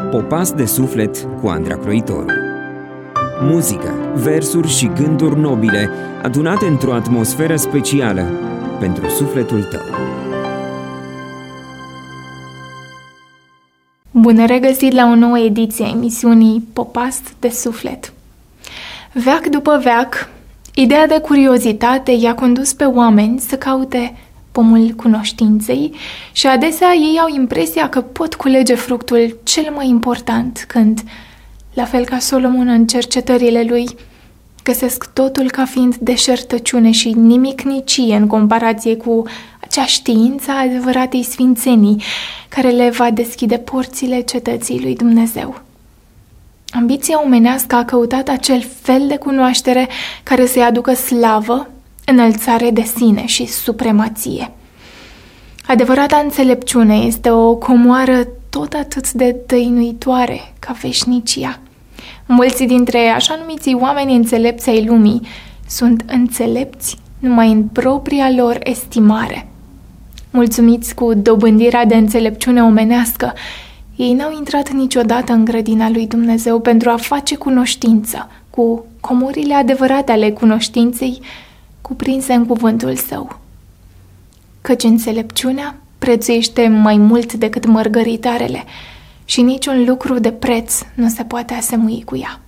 Popas de suflet cu Andra Croitoru. Muzică, versuri și gânduri nobile adunate într-o atmosferă specială pentru sufletul tău. Bun regăsit la o nouă ediție a emisiunii Popas de suflet. Veac după veac, ideea de curiozitate i-a condus pe oameni să caute pomul cunoștinței și adesea ei au impresia că pot culege fructul cel mai important când, la fel ca Solomon în cercetările lui, găsesc totul ca fiind deșertăciune și nimicnicie în comparație cu acea știință a adevăratei sfințenii care le va deschide porțile cetății lui Dumnezeu. Ambiția omenească a căutat acel fel de cunoaștere care să-i aducă slavă, înălțare de sine și supremație. Adevărata înțelepciune este o comoară tot atât de tăinuitoare ca veșnicia. Mulți dintre așa numiții oameni înțelepți ai lumii sunt înțelepți numai în propria lor estimare. Mulțumiți cu dobândirea de înțelepciune omenească, ei n-au intrat niciodată în grădina lui Dumnezeu pentru a face cunoștință cu comorile adevărate ale cunoștinței cuprinse în cuvântul său. Căci înțelepciunea prețuiește mai mult decât mărgăritarele și niciun lucru de preț nu se poate asemui cu ea.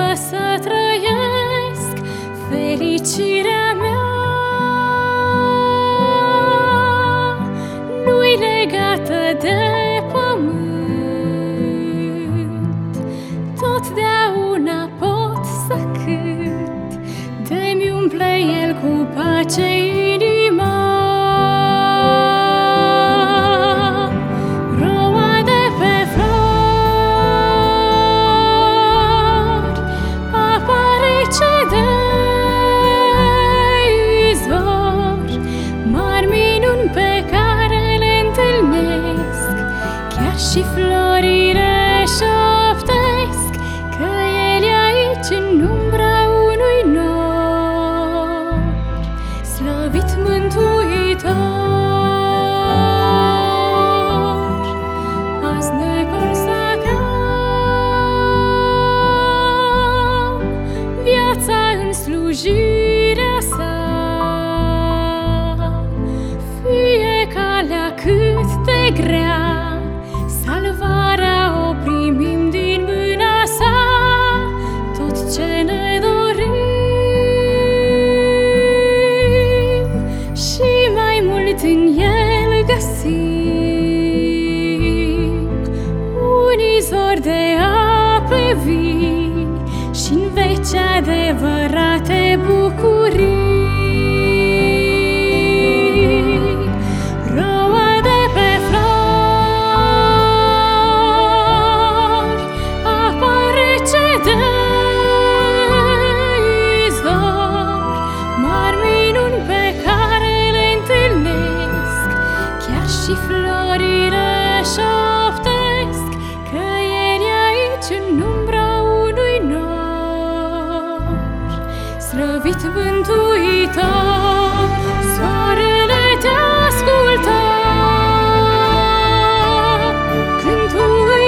mă să trăiesc fericirea mea. Nu-i legată de pământ, totdeauna pot să cânt, de-mi umple El cu pace inima. Roade pe flori apare ce de izvor, mari minuni pe care le întâlnesc, chiar și florile șoptesc că El e aici în umbra unui nor. Slăvit Mântuitor, azi ne consacrăm viața în slujirea Sa. Fie calea cât de grea, salvarea o primim din mâna Sa, tot ce ne dorim și mai mult în El găsim. Un izvor de ape vii și-n veci adevărate bucurii. Roade pe flori apare ce de izvor, mari minuni pe care le întâlnesc, chiar și florile șoptesc că El e aici în umbra unui nor. Slăvit Mântuitor, soarele te ascultă când tu îi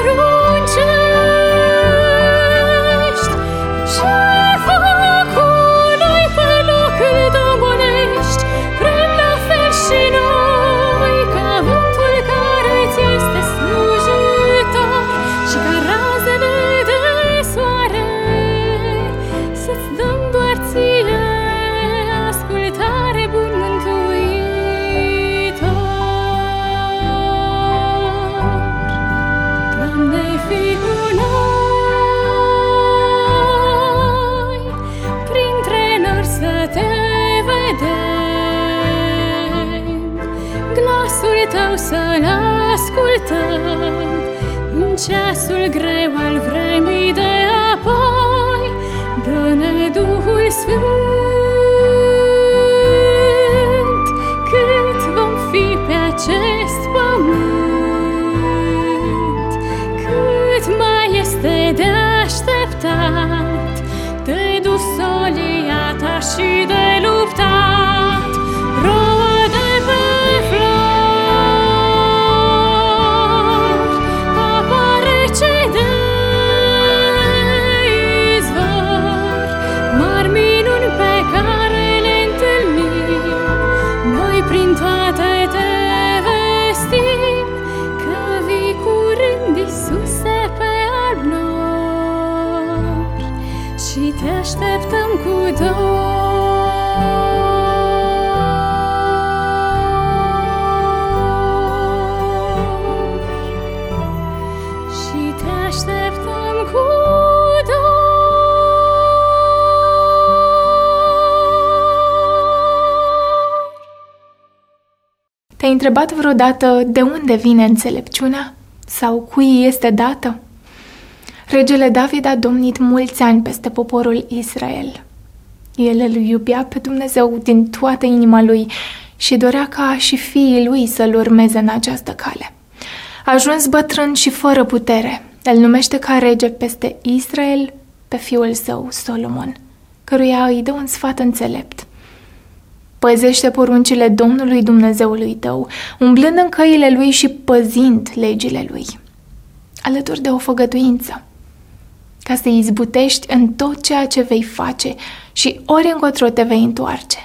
poruncești. Șefacului pe loc îl domolești, vrem la fel și noi ca vântul care ți este slujitor și ca razele de soare să-ți dăm doar ție ascultare, bun Mântuitor. Doamne, fii cu noi, printre nori să te vedem, glasul Tău să-l ascultăm în ceasul greu al vremii de apoi. Dă-ne Duhul Sfânt cât vom fi pe acest pământ, cât mai este de așteptat, de dus solia Ta și de luptat. Roade pe flori apare ce de izvor, mari minuni pe care le întâlnim, noi prin toate te vestim că vii curând, Iisuse, pe al nor și te așteptăm cu dor. Și te așteptăm cu dor. Te-ai întrebat vreodată de unde vine înțelepciunea? Sau cui este dată? Regele David a domnit mulți ani peste poporul Israel. El îl iubea pe Dumnezeu din toată inima lui și dorea ca și fiii lui să-l urmeze în această cale. A ajuns bătrân și fără putere. Îl numește ca rege peste Israel pe fiul său, Solomon, căruia îi dă un sfat înțelept. Păzește poruncile Domnului Dumnezeului tău, umblând în căile lui și păzind legile lui, alături de o făgăduință, ca să izbutești în tot ceea ce vei face și ori încotro te vei întoarce.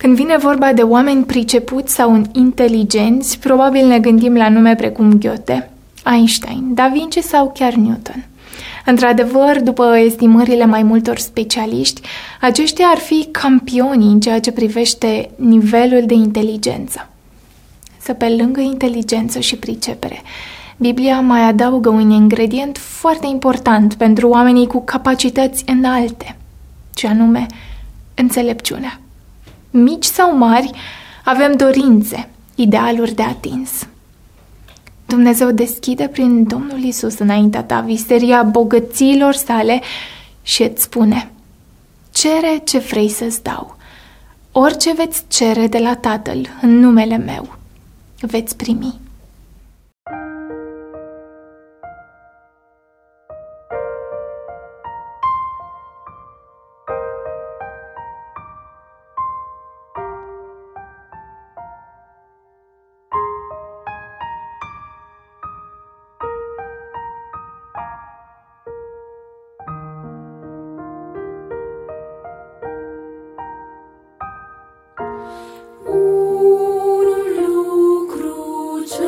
Când vine vorba de oameni pricepuți sau inteligenți, probabil ne gândim la nume precum Goethe, Einstein, Da Vinci sau chiar Newton. Într-adevăr, după estimările mai multor specialiști, aceștia ar fi campionii în ceea ce privește nivelul de inteligență. Să pe lângă inteligență și pricepere, Biblia mai adaugă un ingredient foarte important pentru oamenii cu capacități înalte, ce anume înțelepciunea. Mici sau mari, avem dorințe, idealuri de atins. Dumnezeu deschide prin Domnul Iisus înaintea ta visteria bogățiilor sale și îți spune: cere ce vrei să-ți dau. Orice veți cere de la Tatăl în numele meu, veți primi. Un lucru ce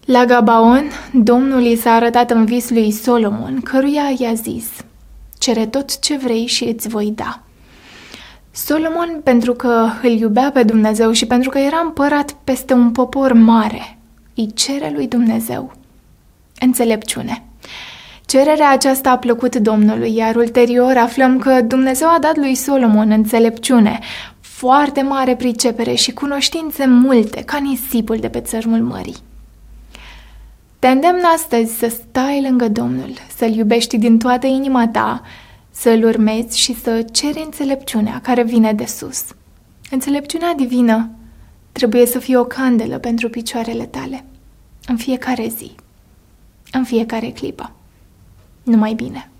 La Gabaon, Domnul i s-a arătat în vis lui Solomon, căruia i-a zis: cere tot ce vrei și îți voi da. Solomon, pentru că îl iubea pe Dumnezeu și pentru că era împărat peste un popor mare, îi cere lui Dumnezeu înțelepciune. Cererea aceasta a plăcut Domnului, iar ulterior aflăm că Dumnezeu a dat lui Solomon înțelepciune, foarte mare pricepere și cunoștințe multe, ca nisipul de pe țărmul mării. Te îndemn astăzi să stai lângă Domnul, să-L iubești din toată inima ta, să-L urmezi și să ceri înțelepciunea care vine de sus. Înțelepciunea divină trebuie să fie o candelă pentru picioarele tale, în fiecare zi, în fiecare clipă. Numai bine!